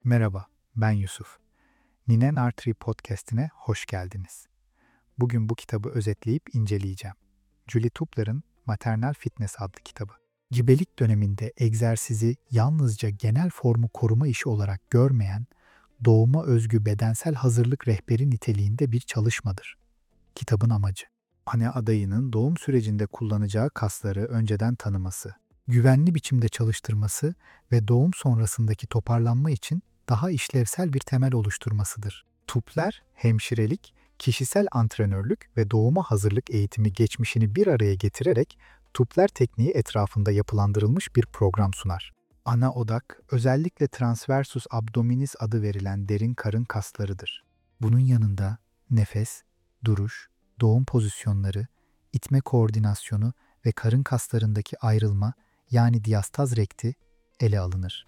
Merhaba, ben Yusuf. Ninen Artery Podcast'ine hoş geldiniz. Bugün bu kitabı özetleyip inceleyeceğim. Julie Tupler'ın Maternal Fitness adlı kitabı. Gebelik döneminde egzersizi yalnızca genel formu koruma işi olarak görmeyen, doğuma özgü bedensel hazırlık rehberi niteliğinde bir çalışmadır. Kitabın amacı, anne adayının doğum sürecinde kullanacağı kasları önceden tanıması, güvenli biçimde çalıştırması ve doğum sonrasındaki toparlanma için daha işlevsel bir temel oluşturmasıdır. Tupler, hemşirelik, kişisel antrenörlük ve doğuma hazırlık eğitimi geçmişini bir araya getirerek Tupler tekniği etrafında yapılandırılmış bir program sunar. Ana odak, özellikle transversus abdominis adı verilen derin karın kaslarıdır. Bunun yanında nefes, duruş, doğum pozisyonları, itme koordinasyonu ve karın kaslarındaki ayrılma yani diastaz rekti ele alınır.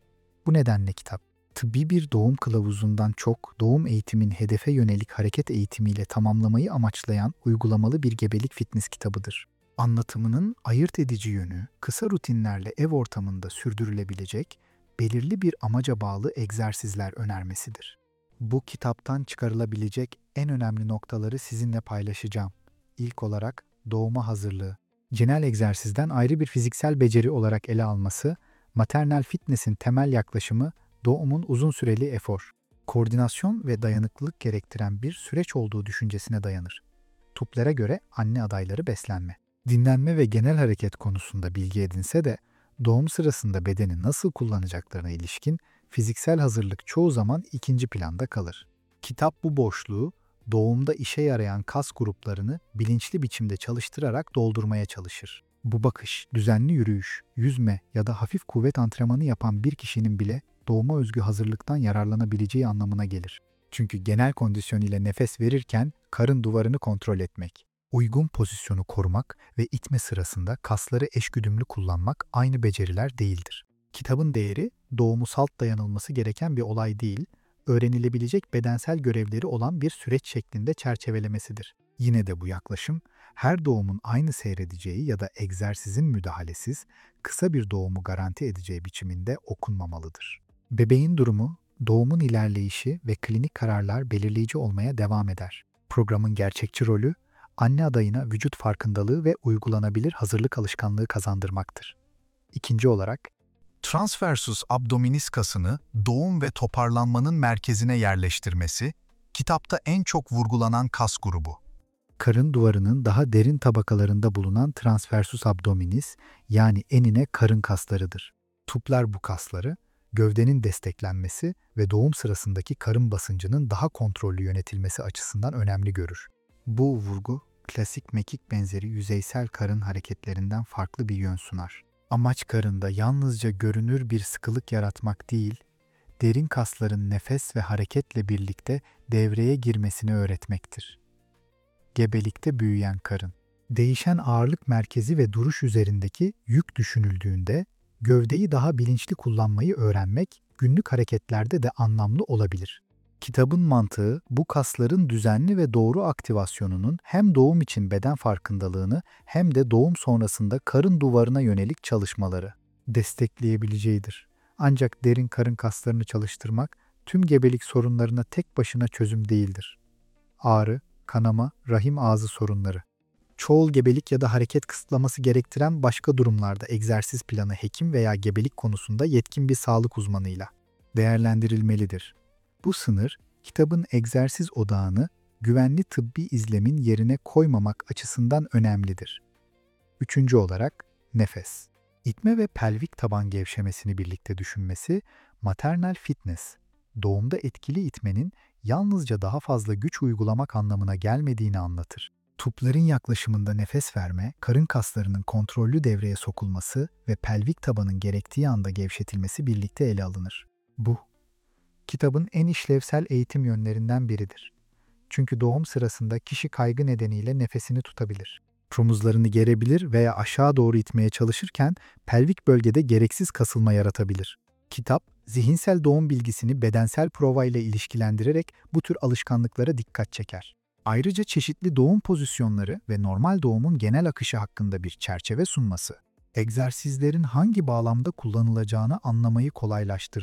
Bu nedenle kitap, tıbbi bir doğum kılavuzundan çok doğum eğitimin hedefe yönelik hareket eğitimiyle tamamlamayı amaçlayan uygulamalı bir gebelik fitness kitabıdır. Anlatımının ayırt edici yönü, kısa rutinlerle ev ortamında sürdürülebilecek, belirli bir amaca bağlı egzersizler önermesidir. Bu kitaptan çıkarılabilecek en önemli noktaları sizinle paylaşacağım. İlk olarak doğuma hazırlığı. Genel egzersizden ayrı bir fiziksel beceri olarak ele alması, maternal fitness'in temel yaklaşımı doğumun uzun süreli efor, koordinasyon ve dayanıklılık gerektiren bir süreç olduğu düşüncesine dayanır. Tupler'e göre anne adayları beslenme, dinlenme ve genel hareket konusunda bilgi edinse de doğum sırasında bedeni nasıl kullanacaklarına ilişkin fiziksel hazırlık çoğu zaman ikinci planda kalır. Kitap bu boşluğu doğumda işe yarayan kas gruplarını bilinçli biçimde çalıştırarak doldurmaya çalışır. Bu bakış, düzenli yürüyüş, yüzme ya da hafif kuvvet antrenmanı yapan bir kişinin bile doğuma özgü hazırlıktan yararlanabileceği anlamına gelir. Çünkü genel kondisyon ile nefes verirken karın duvarını kontrol etmek, uygun pozisyonu korumak ve itme sırasında kasları eşgüdümlü kullanmak aynı beceriler değildir. Kitabın değeri, doğumu salt dayanılması gereken bir olay değil, öğrenilebilecek bedensel görevleri olan bir süreç şeklinde çerçevelemesidir. Yine de bu yaklaşım, her doğumun aynı seyredeceği ya da egzersizin müdahalesiz, kısa bir doğumu garanti edeceği biçiminde okunmamalıdır. Bebeğin durumu, doğumun ilerleyişi ve klinik kararlar belirleyici olmaya devam eder. Programın gerçekçi rolü, anne adayına vücut farkındalığı ve uygulanabilir hazırlık alışkanlığı kazandırmaktır. İkinci olarak, transversus abdominis kasını doğum ve toparlanmanın merkezine yerleştirmesi, kitapta en çok vurgulanan kas grubu. Karın duvarının daha derin tabakalarında bulunan transversus abdominis yani enine karın kaslarıdır. Tupler bu kasları, gövdenin desteklenmesi ve doğum sırasındaki karın basıncının daha kontrollü yönetilmesi açısından önemli görür. Bu vurgu, klasik mekik benzeri yüzeysel karın hareketlerinden farklı bir yön sunar. Amaç karında yalnızca görünür bir sıkılık yaratmak değil, derin kasların nefes ve hareketle birlikte devreye girmesini öğretmektir. Gebelikte büyüyen karın. Değişen ağırlık merkezi ve duruş üzerindeki yük düşünüldüğünde, gövdeyi daha bilinçli kullanmayı öğrenmek günlük hareketlerde de anlamlı olabilir. Kitabın mantığı, bu kasların düzenli ve doğru aktivasyonunun hem doğum için beden farkındalığını hem de doğum sonrasında karın duvarına yönelik çalışmaları destekleyebileceğidir. Ancak derin karın kaslarını çalıştırmak tüm gebelik sorunlarına tek başına çözüm değildir. Ağrı, kanama, rahim ağzı sorunları. Çoğul gebelik ya da hareket kısıtlaması gerektiren başka durumlarda egzersiz planı hekim veya gebelik konusunda yetkin bir sağlık uzmanıyla değerlendirilmelidir. Bu sınır, kitabın egzersiz odağını güvenli tıbbi izlemin yerine koymamak açısından önemlidir. Üçüncü olarak, nefes. İtme ve pelvik taban gevşemesini birlikte düşünmesi, maternal fitness, doğumda etkili itmenin yalnızca daha fazla güç uygulamak anlamına gelmediğini anlatır. Tupların yaklaşımında nefes verme, karın kaslarının kontrollü devreye sokulması ve pelvik tabanın gerektiği anda gevşetilmesi birlikte ele alınır. Bu, kitabın en işlevsel eğitim yönlerinden biridir. Çünkü doğum sırasında kişi kaygı nedeniyle nefesini tutabilir. Omuzlarını gerebilir veya aşağı doğru itmeye çalışırken pelvik bölgede gereksiz kasılma yaratabilir. Kitap, zihinsel doğum bilgisini bedensel prova ile ilişkilendirerek bu tür alışkanlıklara dikkat çeker. Ayrıca çeşitli doğum pozisyonları ve normal doğumun genel akışı hakkında bir çerçeve sunması, egzersizlerin hangi bağlamda kullanılacağını anlamayı kolaylaştırır.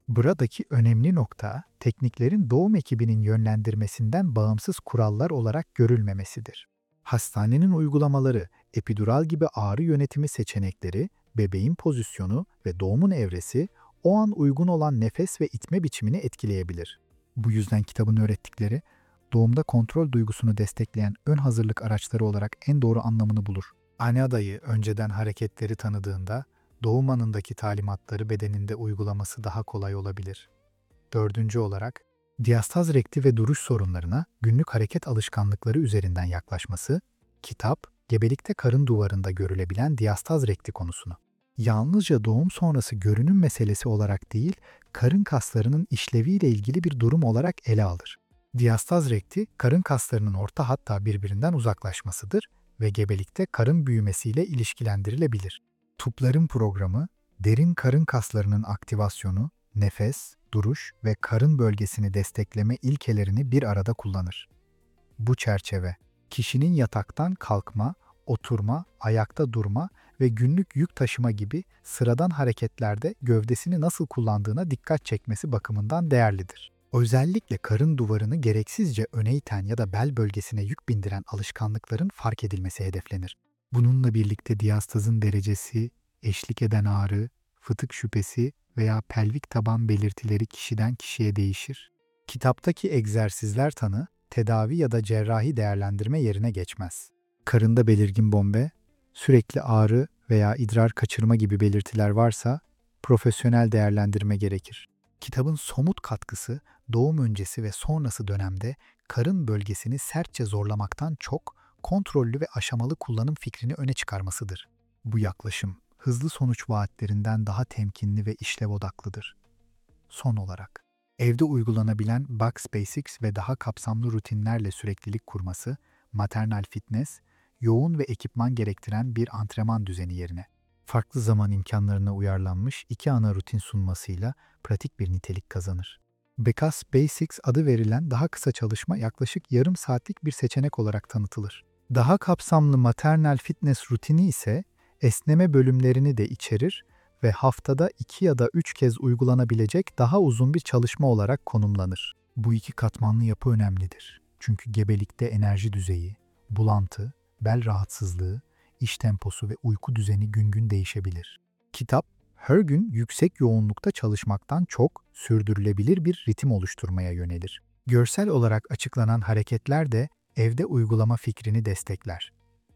Buradaki önemli nokta, tekniklerin doğum ekibinin yönlendirmesinden bağımsız kurallar olarak görülmemesidir. Hastanenin uygulamaları, epidural gibi ağrı yönetimi seçenekleri, bebeğin pozisyonu ve doğumun evresi o an uygun olan nefes ve itme biçimini etkileyebilir. Bu yüzden kitabın öğrettikleri, doğumda kontrol duygusunu destekleyen ön hazırlık araçları olarak en doğru anlamını bulur. Anne adayı önceden hareketleri tanıdığında, doğum anındaki talimatları bedeninde uygulaması daha kolay olabilir. Dördüncü olarak, diyastaz rekti ve duruş sorunlarına günlük hareket alışkanlıkları üzerinden yaklaşması, kitap, gebelikte karın duvarında görülebilen diyastaz rekti konusunu, yalnızca doğum sonrası görünüm meselesi olarak değil, karın kaslarının işleviyle ilgili bir durum olarak ele alır. Diyastaz rekti, karın kaslarının orta hatta birbirinden uzaklaşmasıdır ve gebelikte karın büyümesiyle ilişkilendirilebilir. Tupların programı, derin karın kaslarının aktivasyonu, nefes, duruş ve karın bölgesini destekleme ilkelerini bir arada kullanır. Bu çerçeve, kişinin yataktan kalkma, oturma, ayakta durma ve günlük yük taşıma gibi sıradan hareketlerde gövdesini nasıl kullandığına dikkat çekmesi bakımından değerlidir. Özellikle karın duvarını gereksizce öne iten ya da bel bölgesine yük bindiren alışkanlıkların fark edilmesi hedeflenir. Bununla birlikte diyastazın derecesi, eşlik eden ağrı, fıtık şüphesi veya pelvik taban belirtileri kişiden kişiye değişir. Kitaptaki egzersizler tanı, tedavi ya da cerrahi değerlendirme yerine geçmez. Karında belirgin bombe, sürekli ağrı veya idrar kaçırma gibi belirtiler varsa profesyonel değerlendirme gerekir. Kitabın somut katkısı doğum öncesi ve sonrası dönemde karın bölgesini sertçe zorlamaktan çok kontrollü ve aşamalı kullanım fikrini öne çıkarmasıdır. Bu yaklaşım hızlı sonuç vaatlerinden daha temkinli ve işlev odaklıdır. Son olarak, evde uygulanabilen Box Basics ve daha kapsamlı rutinlerle süreklilik kurması, maternal fitness, yoğun ve ekipman gerektiren bir antrenman düzeni yerine farklı zaman imkanlarına uyarlanmış iki ana rutin sunmasıyla pratik bir nitelik kazanır. Becas Basics adı verilen daha kısa çalışma yaklaşık yarım saatlik bir seçenek olarak tanıtılır. Daha kapsamlı maternal fitness rutini ise esneme bölümlerini de içerir ve haftada 2 ya da 3 kez uygulanabilecek daha uzun bir çalışma olarak konumlanır. Bu iki katmanlı yapı önemlidir. Çünkü gebelikte enerji düzeyi, bulantı, bel rahatsızlığı, iş temposu ve uyku düzeni gün gün değişebilir. Kitap, her gün yüksek yoğunlukta çalışmaktan çok sürdürülebilir bir ritim oluşturmaya yönelir. Görsel olarak açıklanan hareketler de evde uygulama fikrini destekler.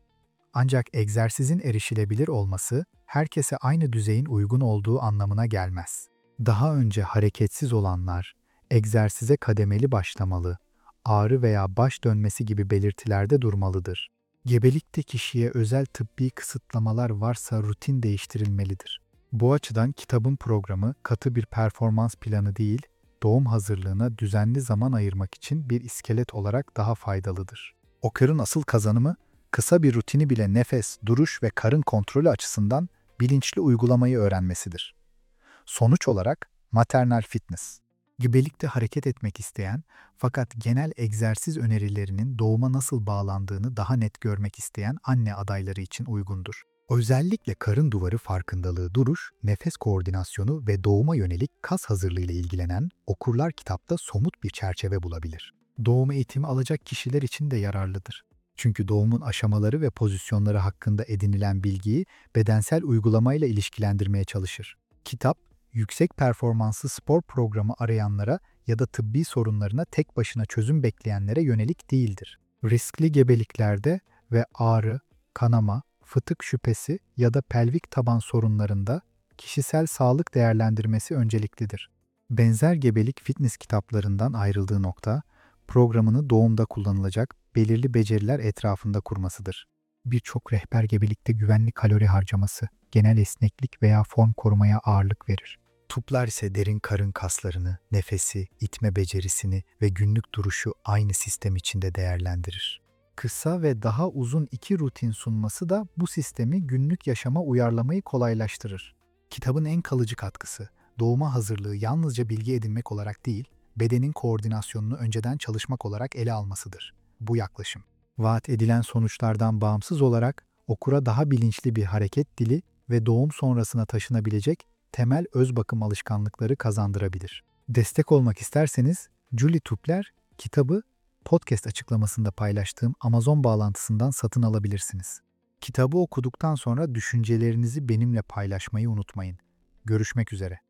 Ancak egzersizin erişilebilir olması herkese aynı düzeyin uygun olduğu anlamına gelmez. Daha önce hareketsiz olanlar egzersize kademeli başlamalı, ağrı veya baş dönmesi gibi belirtilerde durmalıdır. Gebelikte kişiye özel tıbbi kısıtlamalar varsa rutin değiştirilmelidir. Bu açıdan kitabın programı katı bir performans planı değil, doğum hazırlığına düzenli zaman ayırmak için bir iskelet olarak daha faydalıdır. OKR'ın asıl kazanımı, kısa bir rutini bile nefes, duruş ve karın kontrolü açısından bilinçli uygulamayı öğrenmesidir. Sonuç olarak maternal fitness, gebelikte hareket etmek isteyen fakat genel egzersiz önerilerinin doğuma nasıl bağlandığını daha net görmek isteyen anne adayları için uygundur. Özellikle karın duvarı farkındalığı duruş, nefes koordinasyonu ve doğuma yönelik kas hazırlığı ile ilgilenen okurlar kitapta somut bir çerçeve bulabilir. Doğum eğitimi alacak kişiler için de yararlıdır. Çünkü doğumun aşamaları ve pozisyonları hakkında edinilen bilgiyi bedensel uygulamayla ilişkilendirmeye çalışır. Kitap, yüksek performanslı spor programı arayanlara ya da tıbbi sorunlarına tek başına çözüm bekleyenlere yönelik değildir. Riskli gebeliklerde ve ağrı, kanama, fıtık şüphesi ya da pelvik taban sorunlarında kişisel sağlık değerlendirmesi önceliklidir. Benzer gebelik fitness kitaplarından ayrıldığı nokta, programını doğumda kullanılacak belirli beceriler etrafında kurmasıdır. Birçok rehber gebelikte güvenli kalori harcaması, genel esneklik veya form korumaya ağırlık verir. Tuplar ise derin karın kaslarını, nefesi, itme becerisini ve günlük duruşu aynı sistem içinde değerlendirir. Kısa ve daha uzun iki rutin sunması da bu sistemi günlük yaşama uyarlamayı kolaylaştırır. Kitabın en kalıcı katkısı, doğuma hazırlığı yalnızca bilgi edinmek olarak değil, bedenin koordinasyonunu önceden çalışmak olarak ele almasıdır. Bu yaklaşım, vaat edilen sonuçlardan bağımsız olarak okura daha bilinçli bir hareket dili ve doğum sonrasına taşınabilecek temel öz bakım alışkanlıkları kazandırabilir. Destek olmak isterseniz Julie Tupler kitabı podcast açıklamasında paylaştığım Amazon bağlantısından satın alabilirsiniz. Kitabı okuduktan sonra düşüncelerinizi benimle paylaşmayı unutmayın. Görüşmek üzere.